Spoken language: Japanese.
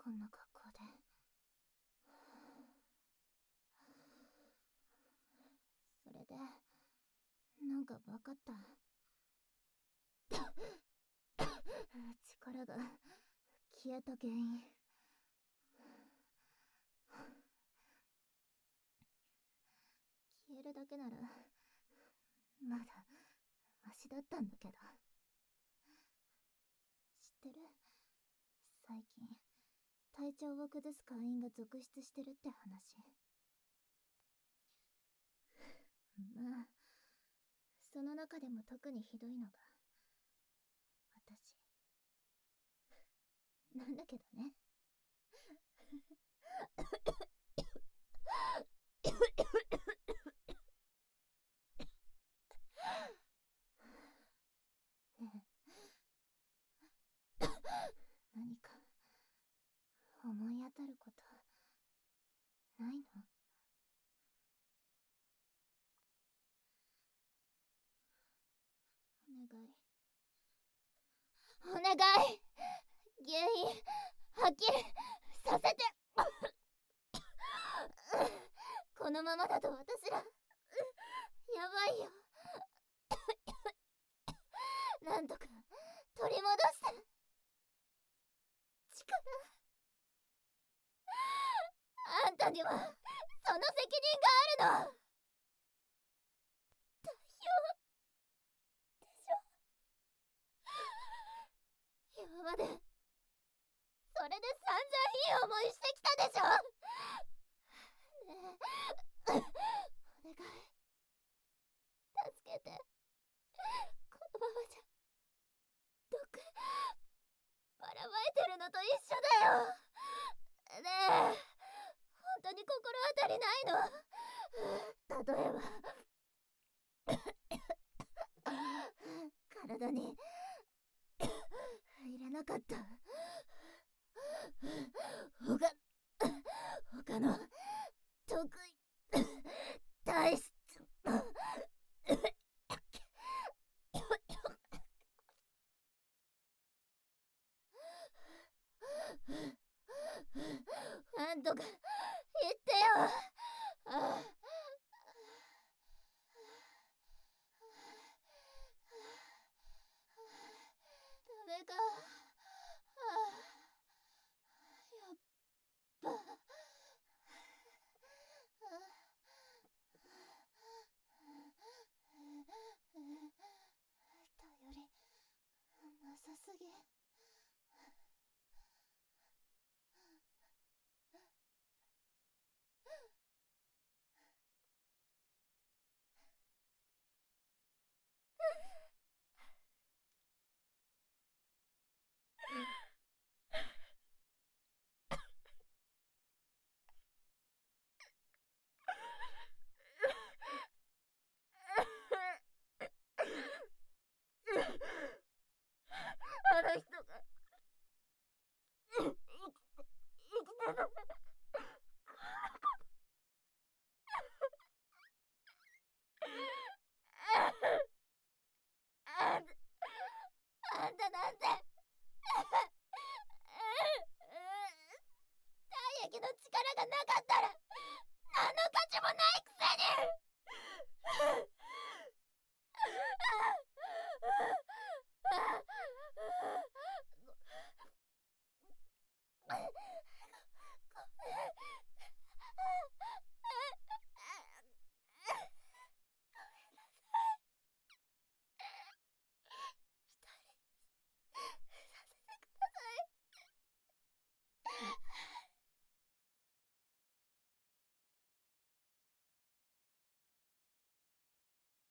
こんな格好で。それでなんか分かった。力が消えた原因。消えるだけならまだマシだったんだけど。知ってる？最近体調を崩す会員が続出してるって話。まあその中でも特にひどいのが私なんだけどね。ねえ、何か思い当たることないの？お願い、お願い、原因はっきりさせて。このままだと私らやばいよ。なんとか取り戻して力。あんたにはその責任があるの。代表でしょ。今までそれで散々いい思いしてきたでしょ。ねえ、お願い助けて。このままじゃ毒ばらまいてるのと一緒だよ。ねえ、本当に心当たりないの？例えば体に入れなかった他の得意体質。なんとか言ってよ。ダメか。やっぱ頼りなさすぎ。あの人が生きてた。あんたなんて